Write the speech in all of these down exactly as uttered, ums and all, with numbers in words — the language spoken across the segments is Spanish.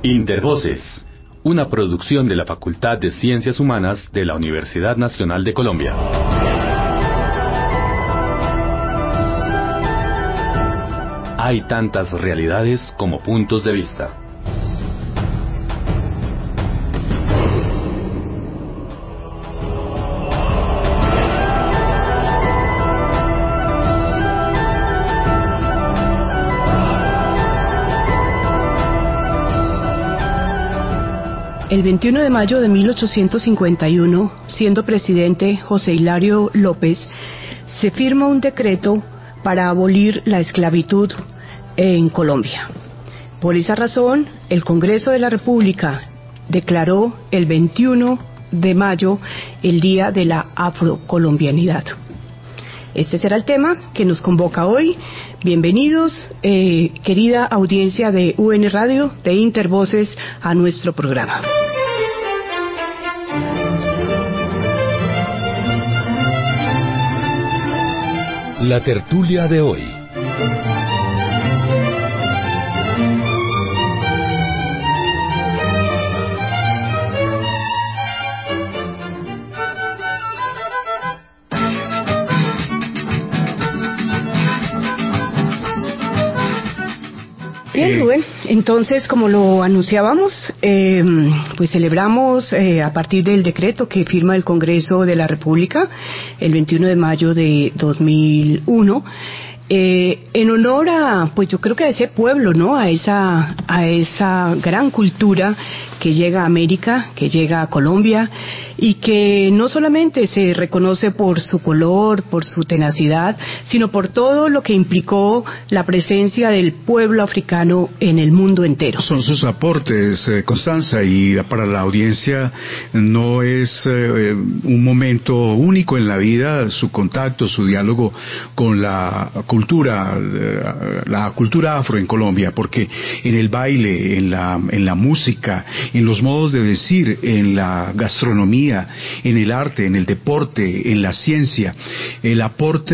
Intervoces, una producción de la Facultad de Ciencias Humanas de la Universidad Nacional de Colombia. Hay tantas realidades como puntos de vista. El veintiuno de mayo de mil ochocientos cincuenta y uno, siendo presidente José Hilario López, se firma un decreto para abolir la esclavitud en Colombia. Por esa razón, el Congreso de la República declaró el veintiuno de mayo el Día de la Afrocolombianidad. Este será el tema que nos convoca hoy. Bienvenidos, eh, querida audiencia de U N Radio, de Intervoces, a nuestro programa. La tertulia de hoy. Bien, Rubén, entonces, como lo anunciábamos, eh, pues celebramos eh, a partir del decreto que firma el Congreso de la República el veintiuno de mayo de dos mil uno, eh, en honor a, pues yo creo que a ese pueblo, ¿no? A esa, a esa gran cultura que llega a América, que llega a Colombia, y que no solamente se reconoce por su color, por su tenacidad, sino por todo lo que implicó la presencia del pueblo africano en el mundo entero. Son sus aportes, eh, Constanza, y para la audiencia no es eh, un momento único en la vida, su contacto, su diálogo con la cultura, eh, la cultura afro en Colombia, porque en el baile, en la, en la música, en los modos de decir, en la gastronomía, en el arte, en el deporte, en la ciencia, el aporte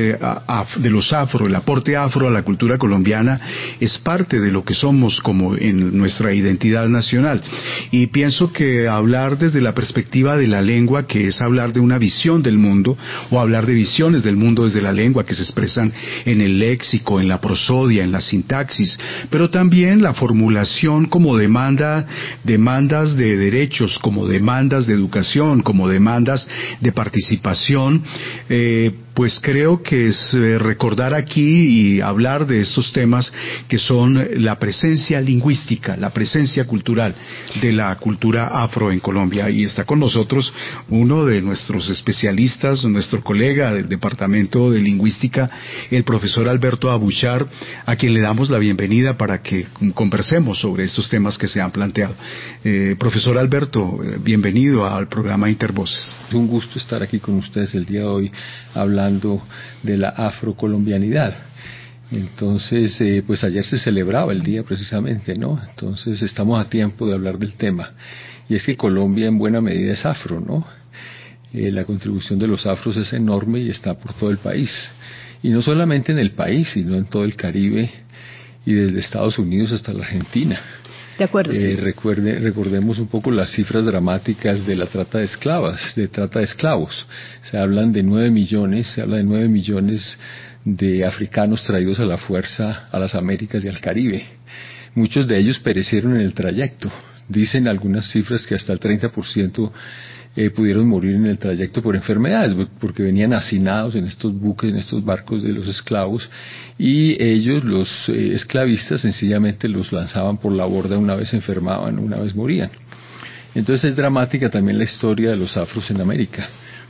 de los afro, el aporte afro a la cultura colombiana es parte de lo que somos como en nuestra identidad nacional. Y pienso que hablar desde la perspectiva de la lengua, que es hablar de una visión del mundo, o hablar de visiones del mundo desde la lengua que se expresan en el léxico, en la prosodia, en la sintaxis, pero también la formulación como demanda, demandas de derechos, como demandas de educación, como demandas de participación, eh, pues creo que es eh, recordar aquí y hablar de estos temas que son la presencia lingüística, la presencia cultural de la cultura afro en Colombia. Y está con nosotros uno de nuestros especialistas, nuestro colega del Departamento de Lingüística, el profesor Alberto Abuchar, a quien le damos la bienvenida para que conversemos sobre estos temas que se han planteado. Eh, profesor Alberto, eh, bienvenido al programa Intervoces. Es un gusto estar aquí con ustedes el día de hoy hablando de la afrocolombianidad. Entonces, eh, pues ayer se celebraba el día precisamente, ¿no? Entonces estamos a tiempo de hablar del tema. Y es que Colombia en buena medida es afro, ¿no? Eh, la contribución de los afros es enorme y está por todo el país. Y no solamente en el país, sino en todo el Caribe y desde Estados Unidos hasta la Argentina. De acuerdo, eh, sí. recuerde, recordemos un poco las cifras dramáticas de la trata de esclavas, de trata de esclavos. Se hablan de nueve millones, se habla de nueve millones de africanos traídos a la fuerza a las Américas y al Caribe. Muchos de ellos perecieron en el trayecto. Dicen algunas cifras que hasta el treinta por ciento eh, pudieron morir en el trayecto por enfermedades, porque venían hacinados en estos buques, en estos barcos de los esclavos, y ellos, los eh, esclavistas, sencillamente los lanzaban por la borda una vez se enfermaban, una vez morían. Entonces es dramática también la historia de los afros en América.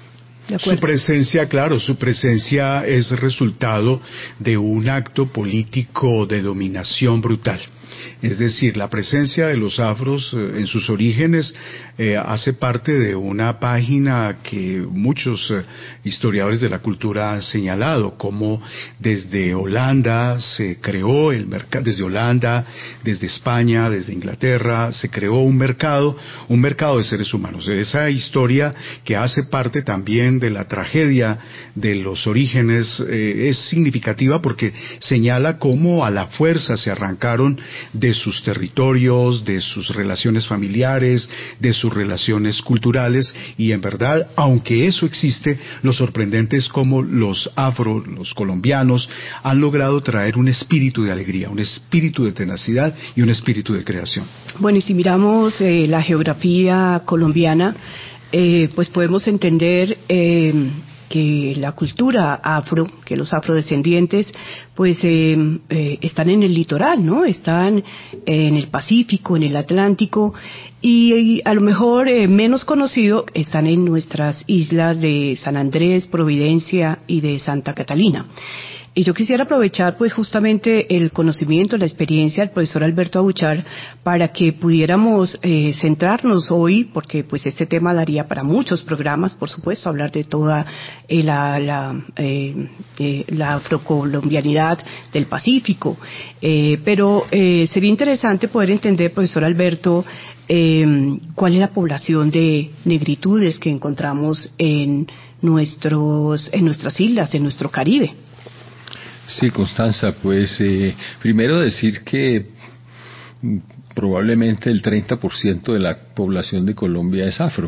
Su presencia, claro, su presencia es resultado de un acto político de dominación brutal. Es decir, la presencia de los afros eh, en sus orígenes eh, hace parte de una página que muchos eh, historiadores de la cultura han señalado, como desde Holanda se creó el mercado, desde Holanda, desde España, desde Inglaterra, se creó un mercado, un mercado de seres humanos. Esa historia que hace parte también de la tragedia de los orígenes eh, es significativa porque señala cómo a la fuerza se arrancaron de sus territorios, de sus relaciones familiares, de sus relaciones culturales, y en verdad, aunque eso existe, lo sorprendente es cómo los afro, los colombianos, han logrado traer un espíritu de alegría, un espíritu de tenacidad y un espíritu de creación. Bueno, y si miramos eh, la geografía colombiana, eh, pues podemos entender eh, que la cultura afro, que los afrodescendientes, pues eh, eh, están en el litoral, ¿no? Están en el Pacífico, en el Atlántico, y, y a lo mejor eh, menos conocido, están en nuestras islas de San Andrés, Providencia y de Santa Catalina. Y yo quisiera aprovechar pues justamente el conocimiento, la experiencia del profesor Alberto Abuchar para que pudiéramos eh, centrarnos hoy, porque pues este tema daría para muchos programas, por supuesto, hablar de toda eh, la, la, eh, eh, la afrocolombianidad del Pacífico. Eh, pero eh, sería interesante poder entender, profesor Alberto, eh, cuál es la población de negritudes que encontramos en nuestros, en nuestras islas, en nuestro Caribe. Sí, Constanza, pues eh, primero decir que probablemente el treinta por ciento de la población de Colombia es afro.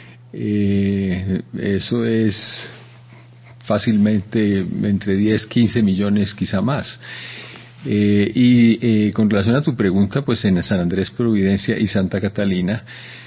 Eh, eso es fácilmente entre diez, quince millones, quizá más. Eh, y eh, con relación a tu pregunta, pues en San Andrés, Providencia y Santa Catalina,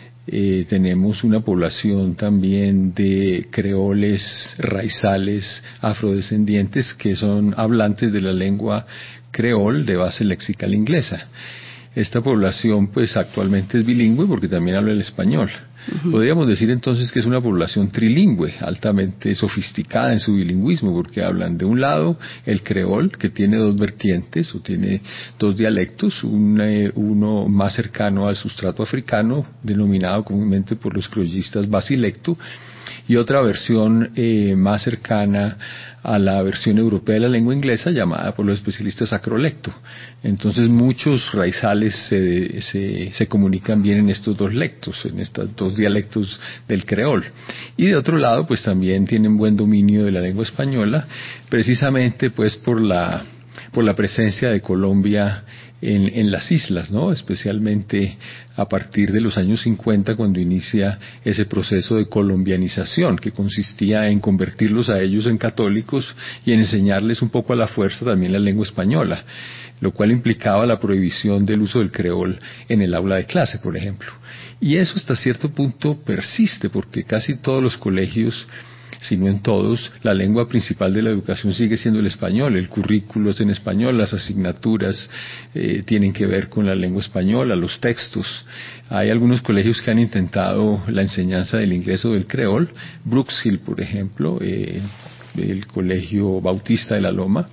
Eh, tenemos una población también de creoles, raizales, afrodescendientes que son hablantes de la lengua creol de base lexical inglesa. Esta población pues actualmente es bilingüe porque también habla el español. Uh-huh. Podríamos decir entonces que es una población trilingüe, altamente sofisticada en su bilingüismo, porque hablan de un lado el creol, que tiene dos vertientes o tiene dos dialectos, un, eh, uno más cercano al sustrato africano, denominado comúnmente por los criollistas basilecto, y otra versión eh, más cercana a la versión europea de la lengua inglesa, llamada por los especialistas acrolecto. Entonces muchos raizales se, se, se comunican bien en estos dos lectos, en estos dos dialectos del creol. Y de otro lado, pues también tienen buen dominio de la lengua española, precisamente pues por la, por la presencia de Colombia En, en las islas, ¿no? Especialmente a partir de los años cincuenta, cuando inicia ese proceso de colombianización que consistía en convertirlos a ellos en católicos y en enseñarles un poco a la fuerza también la lengua española, lo cual implicaba la prohibición del uso del creol en el aula de clase, por ejemplo. Y eso hasta cierto punto persiste, porque casi todos los colegios, si no en todos, la lengua principal de la educación sigue siendo el español, el currículo es en español, las asignaturas eh, tienen que ver con la lengua española, los textos. Hay algunos colegios que han intentado la enseñanza del inglés o del creol, Brooks Hill, por ejemplo, eh, el Colegio Bautista de la Loma,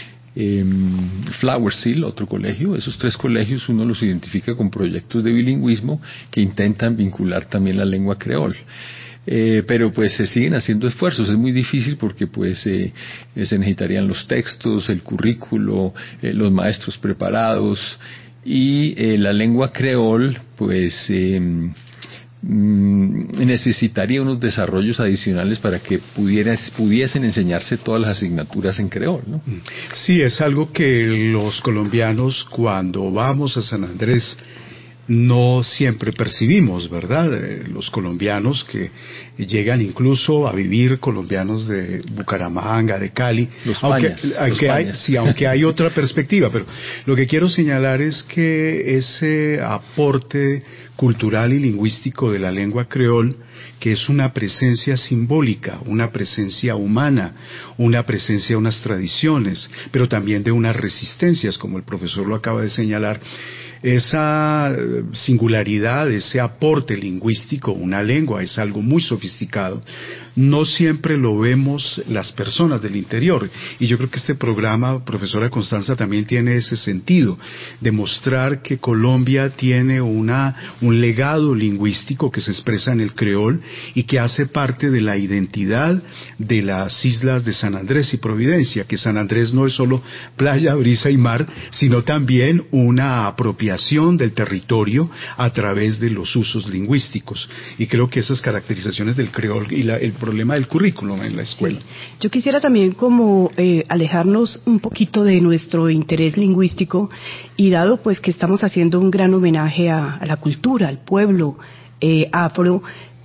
eh, Flowers Hill, otro colegio. Esos tres colegios uno los identifica con proyectos de bilingüismo que intentan vincular también la lengua creol. Eh, pero pues se siguen haciendo esfuerzos, es muy difícil porque pues eh, se necesitarían los textos, el currículo, eh, los maestros preparados, y eh, la lengua creol pues eh, mm, necesitaría unos desarrollos adicionales para que pudiera, pudiesen enseñarse todas las asignaturas en creol, ¿no? Sí, es algo que los colombianos cuando vamos a San Andrés no siempre percibimos, ¿verdad? Eh, los colombianos que llegan incluso a vivir, colombianos de Bucaramanga, de Cali, los aunque, pañas, aunque los hay, pañas. sí, aunque hay otra perspectiva, pero lo que quiero señalar es que ese aporte cultural y lingüístico de la lengua creol, que es una presencia simbólica, una presencia humana, una presencia de unas tradiciones, pero también de unas resistencias, como el profesor lo acaba de señalar. Esa singularidad, ese aporte lingüístico, una lengua es algo muy sofisticado, no siempre lo vemos las personas del interior, y yo creo que este programa, profesora Constanza, también tiene ese sentido, de mostrar que Colombia tiene una, un legado lingüístico que se expresa en el creol, creol y que hace parte de la identidad de las islas de San Andrés y Providencia, que San Andrés no es solo playa, brisa y mar, sino también una apropiación del territorio a través de los usos lingüísticos. Y creo que esas caracterizaciones del creol y la, el problema del currículum en la escuela. Sí. Yo quisiera también como eh, alejarnos un poquito de nuestro interés lingüístico, y dado pues que estamos haciendo un gran homenaje a, a la cultura, al pueblo eh, afro,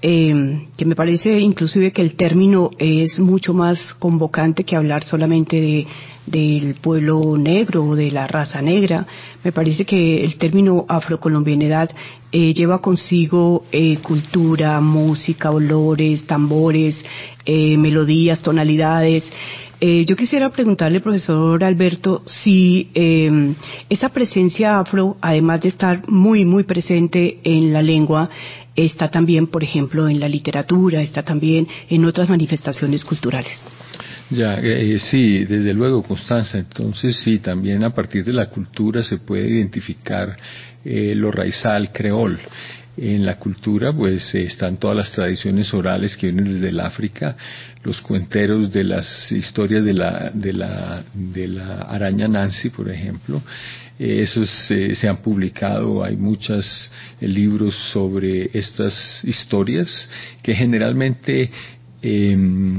eh, que me parece inclusive que el término es mucho más convocante que hablar solamente de del pueblo negro o de la raza negra. Me parece que el término afrocolombianidad eh, lleva consigo eh, cultura, música, olores, tambores, eh, melodías, tonalidades. Eh, yo quisiera preguntarle, profesor Alberto, si eh, esa presencia afro, además de estar muy, muy presente en la lengua, está también, por ejemplo, en la literatura, está también en otras manifestaciones culturales. Ya, eh, sí, desde luego, Constanza. Entonces, sí, también a partir de la cultura se puede identificar eh, lo raizal creol. En la cultura, pues, eh, están todas las tradiciones orales que vienen desde el África, los cuenteros de las historias de la, de la, de la araña Nancy, por ejemplo. Eh, esos eh, se han publicado, hay muchos eh, libros sobre estas historias que generalmente Eh,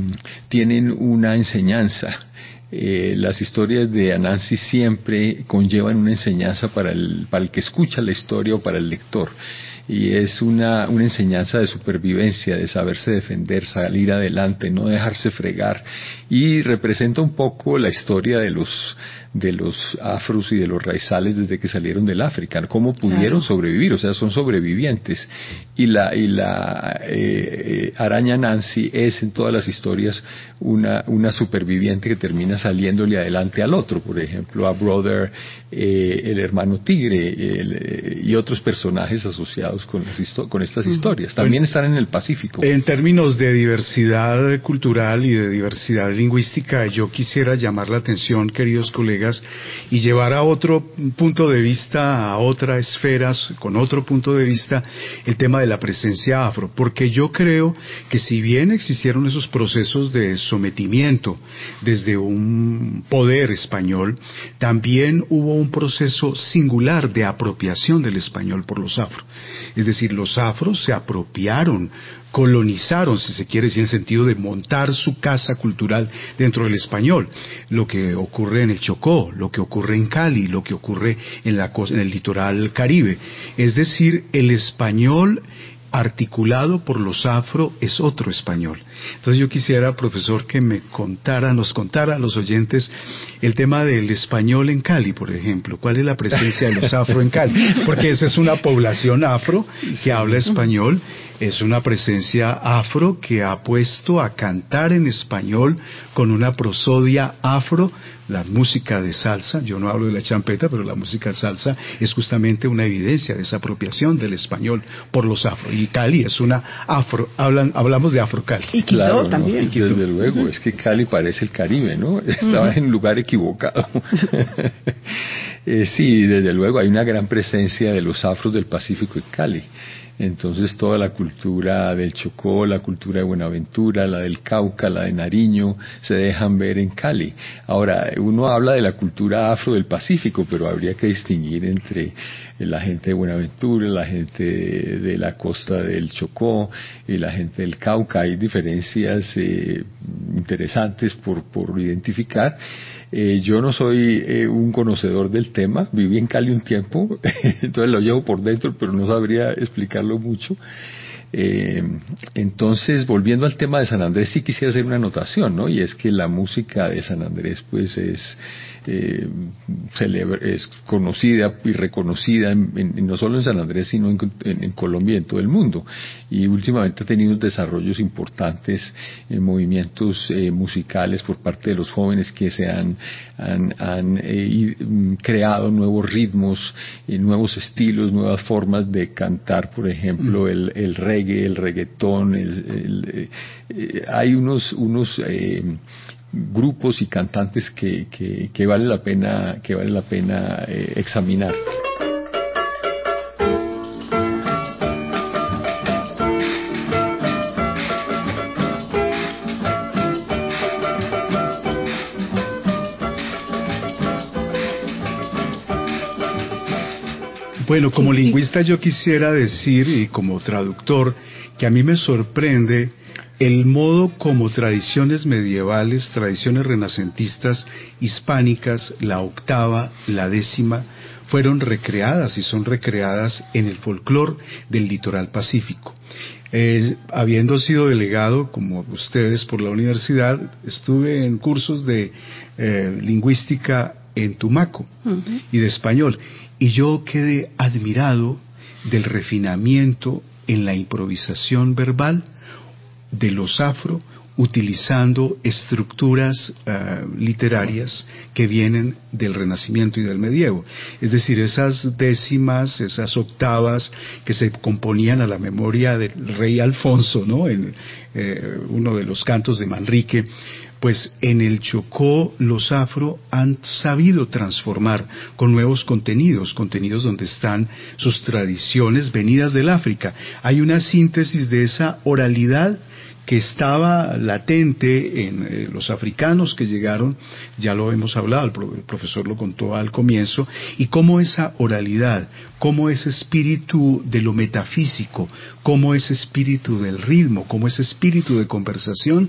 tienen una enseñanza. Eh, las historias de Anansi siempre conllevan una enseñanza para el, para el que escucha la historia o para el lector. Y es una, una enseñanza de supervivencia, de saberse defender, salir adelante, no dejarse fregar. Y representa un poco la historia de los, de los afros y de los raizales desde que salieron del África, cómo pudieron claro. sobrevivir, o sea, son sobrevivientes. Y la, y la eh, araña Nancy es en todas las historias una, una superviviente que termina saliéndole adelante al otro, por ejemplo, a Brother, eh, el hermano tigre, el, eh, y otros personajes asociados con, las histo- con estas historias. También están en el Pacífico. En términos de diversidad cultural y de diversidad lingüística, yo quisiera llamar la atención, queridos colegas, y llevar a otro punto de vista, a otra esfera, con otro punto de vista, el tema de la presencia afro, porque yo creo que si bien existieron esos procesos de sometimiento desde un poder español, también hubo un proceso singular de apropiación del español por los afro. Es decir, los afros se apropiaron, colonizaron, si se quiere decir, en el sentido de montar su casa cultural dentro del español. Lo que ocurre en el Chocó, lo que ocurre en Cali, lo que ocurre en, la, en el litoral Caribe. Es decir, el español articulado por los afro es otro español. Entonces yo quisiera, profesor, que me contara, nos contara a los oyentes el tema del español en Cali, por ejemplo. ¿Cuál es la presencia de los afro en Cali? Porque esa es una población afro que sí. habla español, es una presencia afro que ha puesto a cantar en español con una prosodia afro. La música de salsa, yo no hablo de la champeta, pero la música de salsa es justamente una evidencia de esa apropiación del español por los afro. Y Cali es una afro, hablan, hablamos de Afro-Cali. Y Quito claro, también. ¿no? Y desde luego, uh-huh. es que Cali parece el Caribe, ¿no? Estaba uh-huh. en un lugar equivocado. eh, sí, desde luego, hay una gran presencia de los afros del Pacífico en Cali. Entonces toda la cultura del Chocó, la cultura de Buenaventura, la del Cauca, la de Nariño, se dejan ver en Cali. Ahora, uno habla de la cultura afro del Pacífico, pero habría que distinguir entre la gente de Buenaventura, la gente de, de la costa del Chocó y la gente del Cauca. Hay diferencias eh, interesantes por, por identificar. Eh, yo no soy eh, un conocedor del tema, viví en Cali un tiempo, entonces lo llevo por dentro, pero no sabría explicarlo mucho. Eh, entonces, volviendo al tema de San Andrés, sí quisiera hacer una anotación, ¿no? Y es que la música de San Andrés, pues, es, eh, celebra, es conocida y reconocida, en, en, no solo en San Andrés, sino en, en, en Colombia y en todo el mundo. Y últimamente ha tenido desarrollos importantes en movimientos eh, musicales por parte de los jóvenes que se han, han, han eh, creado nuevos ritmos, eh, nuevos estilos, nuevas formas de cantar, por ejemplo, el, el reggae, el reggaetón, el, el, eh, hay unos unos eh, grupos y cantantes que, que, que vale la pena que vale la pena eh, examinar. Bueno, como lingüista yo quisiera decir, y como traductor, que a mí me sorprende el modo como tradiciones medievales, tradiciones renacentistas hispánicas, la octava, la décima, fueron recreadas y son recreadas en el folclore del litoral pacífico. Eh, habiendo sido delegado, como ustedes, por la universidad, estuve en cursos de eh, lingüística en Tumaco uh-huh. y de español, y yo quedé admirado del refinamiento en la improvisación verbal de los afro, utilizando estructuras uh, literarias que vienen del Renacimiento y del Medievo. Es decir, esas décimas, esas octavas que se componían a la memoria del rey Alfonso, ¿no? En eh, uno de los cantos de Manrique, pues en el Chocó los afro han sabido transformar con nuevos contenidos, contenidos donde están sus tradiciones venidas del África. Hay una síntesis de esa oralidad que estaba latente en eh, los africanos que llegaron, ya lo hemos hablado, el, pro, el profesor lo contó al comienzo, y cómo esa oralidad, cómo ese espíritu de lo metafísico, cómo ese espíritu del ritmo, cómo ese espíritu de conversación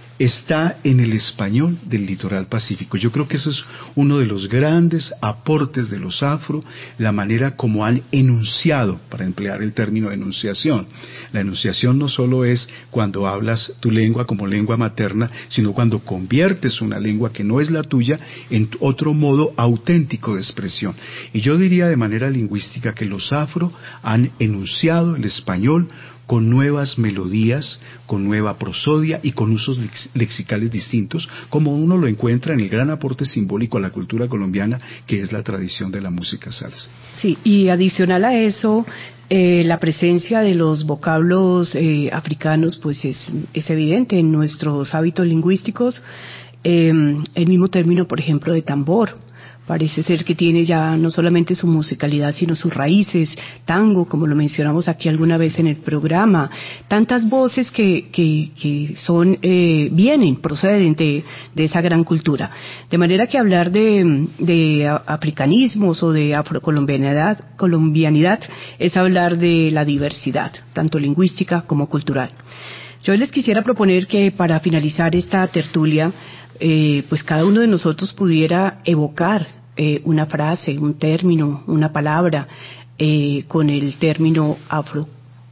está en el español del litoral pacífico. Yo creo que eso es uno de los grandes aportes de los afro, la manera como han enunciado, para emplear el término de enunciación. La enunciación no solo es cuando hablas tu lengua como lengua materna, sino cuando conviertes una lengua que no es la tuya en otro modo auténtico de expresión. Y yo diría de manera lingüística que los afro han enunciado el español con nuevas melodías, con nueva prosodia y con usos lex- lexicales distintos, como uno lo encuentra en el gran aporte simbólico a la cultura colombiana, que es la tradición de la música salsa. Sí, y adicional a eso, eh, la presencia de los vocablos eh, africanos, pues es, es evidente en nuestros hábitos lingüísticos. Eh, el mismo término, por ejemplo, de tambor, parece ser que tiene ya no solamente su musicalidad, sino sus raíces, tango, como lo mencionamos aquí alguna vez en el programa, tantas voces que, que, que son, eh, vienen, proceden de, de esa gran cultura. De manera que hablar de, de africanismos o de afrocolombianidad, colombianidad, es hablar de la diversidad, tanto lingüística como cultural. Yo les quisiera proponer que para finalizar esta tertulia, eh, pues cada uno de nosotros pudiera evocar Eh, una frase, un término, una palabra eh, con el término afro.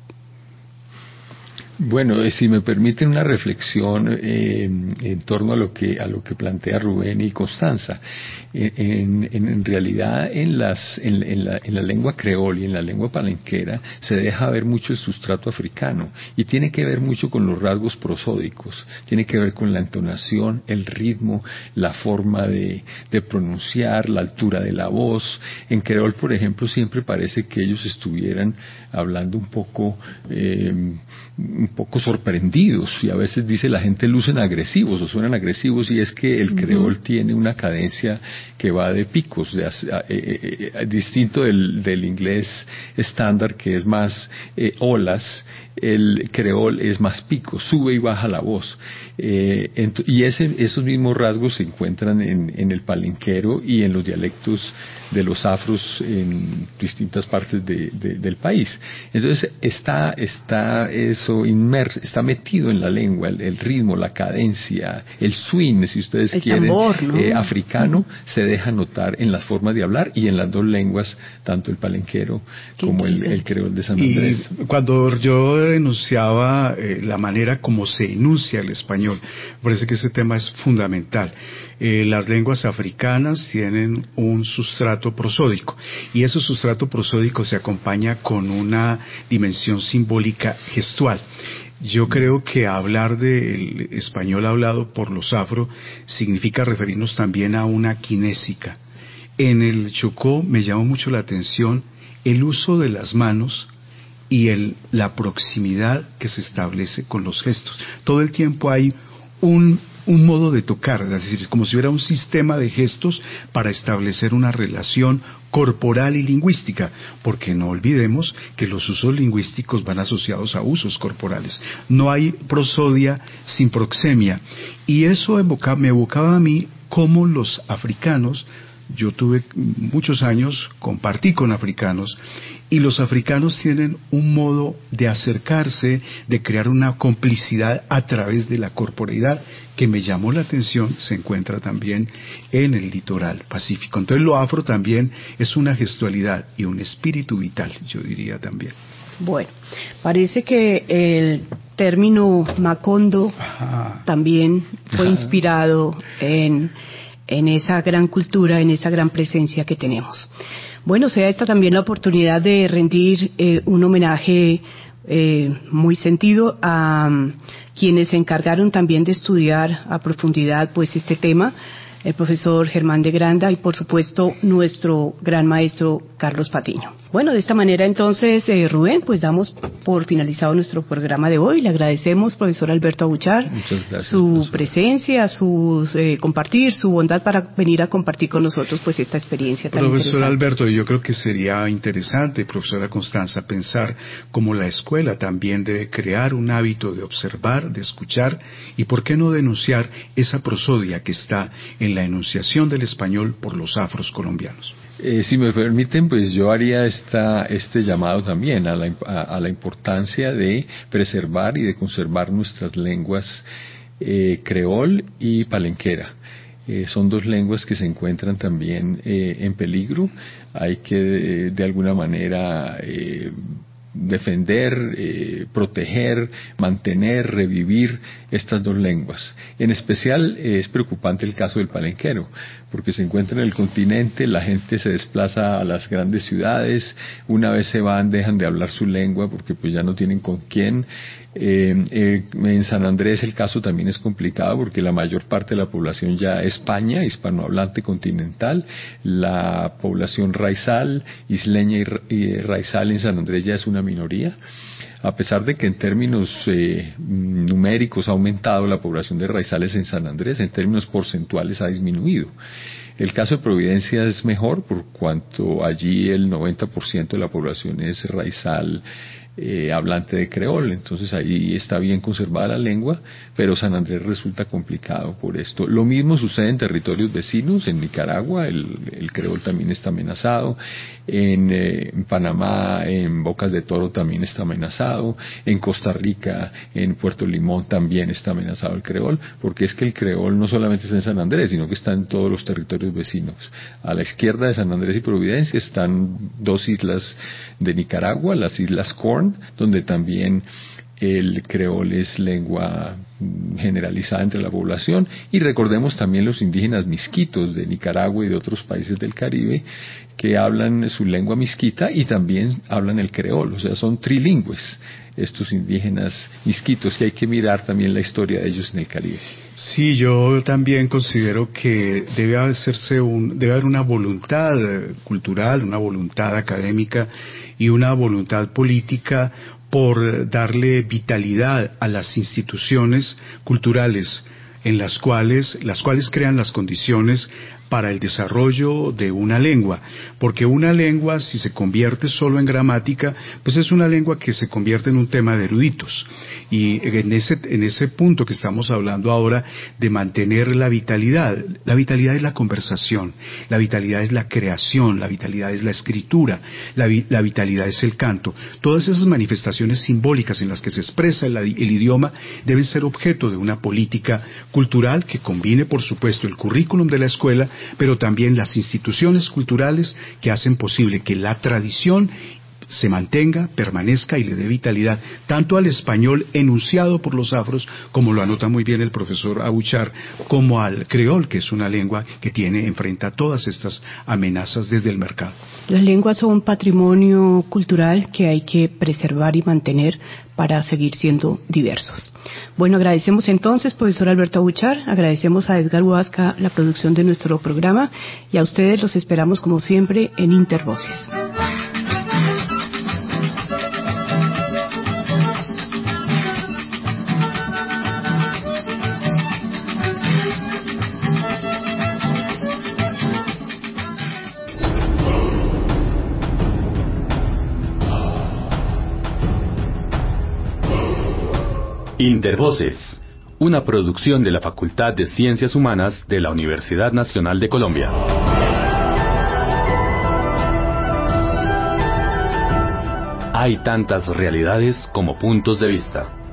Bueno, eh, si me permiten una reflexión eh, en torno a lo que a lo que plantea Rubén y Constanza. En, en, en realidad, en las en, en, la, en la lengua creol y en la lengua palenquera se deja ver mucho el sustrato africano y tiene que ver mucho con los rasgos prosódicos, tiene que ver con la entonación, el ritmo, la forma de, de pronunciar, la altura de la voz. En creol, por ejemplo, siempre parece que ellos estuvieran hablando un poco eh, un poco sorprendidos, y a veces dice la gente lucen agresivos o suenan agresivos, y es que el creol uh-huh. tiene una cadencia que va de picos, de, eh, eh, distinto del, del inglés estándar, que es más eh, olas. El creol es más pico, sube y baja la voz, eh, ent- y ese, esos mismos rasgos se encuentran en, en el palenquero y en los dialectos de los afros en distintas partes de, de, del país. Entonces está, está eso inmerso, está metido en la lengua, el, el ritmo, la cadencia, el swing, si ustedes el quieren, tambor, ¿no? eh, africano, uh-huh. se deja notar en las formas de hablar y en las dos lenguas, tanto el palenquero Qué como el, el creol de San Andrés. Y cuando yo enunciaba eh, la manera como se enuncia el español, me parece que ese tema es fundamental. Eh, las lenguas africanas tienen un sustrato prosódico, y ese sustrato prosódico se acompaña con una dimensión simbólica gestual. Yo creo que hablar del español hablado por los afro significa referirnos también a una kinésica. En el Chocó me llamó mucho la atención el uso de las manos y el, la proximidad que se establece con los gestos. Todo el tiempo hay un, un modo de tocar, es decir, es como si hubiera un sistema de gestos para establecer una relación corporal y lingüística, porque no olvidemos que los usos lingüísticos van asociados a usos corporales. No hay prosodia sin proxemia, y eso evoca, me evocaba a mí cómo los africanos Yo tuve muchos años, compartí con africanos, y los africanos tienen un modo de acercarse, de crear una complicidad a través de la corporeidad que me llamó la atención, se encuentra también en el litoral pacífico. Entonces lo afro también es una gestualidad y un espíritu vital, yo diría también. Bueno, parece que el término Macondo Ajá. también fue Ajá. inspirado en, en esa gran cultura, en esa gran presencia que tenemos. Bueno, sea esta también la oportunidad de rendir eh, un homenaje eh, muy sentido a um, quienes se encargaron también de estudiar a profundidad pues este tema, el profesor Germán de Granda y por supuesto nuestro gran maestro Carlos Patiño. Bueno, de esta manera entonces, eh, Rubén, pues damos por finalizado nuestro programa de hoy. Le agradecemos, profesor Alberto Abuchar, gracias, su profesor. presencia, su eh, compartir, su bondad para venir a compartir con nosotros pues esta experiencia tan Profesor interesante. Alberto, yo creo que sería interesante, profesora Constanza, pensar cómo la escuela también debe crear un hábito de observar, de escuchar y por qué no denunciar esa prosodia que está en la enunciación del español por los afros colombianos. Eh, si me permiten, pues yo haría esta, este llamado también a la, a, a la importancia de preservar y de conservar nuestras lenguas eh, creol y palenquera. Eh, son dos lenguas que se encuentran también eh, en peligro. Hay que eh, de alguna manera eh, defender, eh, proteger, mantener, revivir estas dos lenguas. En especial eh, es preocupante el caso del palenquero, porque se encuentra en el continente, la gente se desplaza a las grandes ciudades, una vez se van dejan de hablar su lengua porque pues ya no tienen con quién. Eh, eh, en San Andrés el caso también es complicado porque la mayor parte de la población ya es España, hispanohablante continental. La población raizal, isleña y, y raizal en San Andrés ya es una minoría. A pesar de que en términos eh, numéricos ha aumentado la población de raizales en San Andrés, en términos porcentuales ha disminuido. El caso de Providencia es mejor por cuanto allí el noventa por ciento de la población es raizal eh, hablante de creol, entonces ahí está bien conservada la lengua, pero San Andrés resulta complicado por esto. Lo mismo sucede en territorios vecinos, en Nicaragua el, el creol también está amenazado, en, eh, en Panamá, en Bocas de Toro también está amenazado, en Costa Rica, en Puerto Limón también está amenazado el creol, porque es que el creol no solamente está en San Andrés, sino que está en todos los territorios vecinos. A la izquierda de San Andrés y Providencia están dos islas de Nicaragua, las islas Corn, donde también el creol es lengua generalizada entre la población, y recordemos también los indígenas misquitos de Nicaragua y de otros países del Caribe que hablan su lengua misquita y también hablan el creol, o sea, son trilingües estos indígenas misquitos, que hay que mirar también la historia de ellos en el Caribe. Sí, yo también considero que debe hacerse un, debe haber una voluntad cultural, una voluntad académica y una voluntad política por darle vitalidad a las instituciones culturales en las cuales, las cuales crean las condiciones para el desarrollo de una lengua, porque una lengua, si se convierte solo en gramática, pues es una lengua que se convierte en un tema de eruditos, y en ese, en ese punto que estamos hablando ahora de mantener la vitalidad, la vitalidad es la conversación, la vitalidad es la creación, la vitalidad es la escritura, la, vi, la vitalidad es el canto, todas esas manifestaciones simbólicas en las que se expresa el, el idioma deben ser objeto de una política cultural que combine, por supuesto, el currículum de la escuela, pero también las instituciones culturales que hacen posible que la tradición se mantenga, permanezca y le dé vitalidad tanto al español enunciado por los afros, como lo anota muy bien el profesor Abuchar, como al creol, que es una lengua que tiene, enfrenta todas estas amenazas desde el mercado. Las lenguas son patrimonio cultural que hay que preservar y mantener para seguir siendo diversos. Bueno, agradecemos entonces, profesor Alberto Abuchar, agradecemos a Edgar Huasca la producción de nuestro programa y a ustedes los esperamos como siempre en Intervoces. Intervoces, una producción de la Facultad de Ciencias Humanas de la Universidad Nacional de Colombia. Hay tantas realidades como puntos de vista.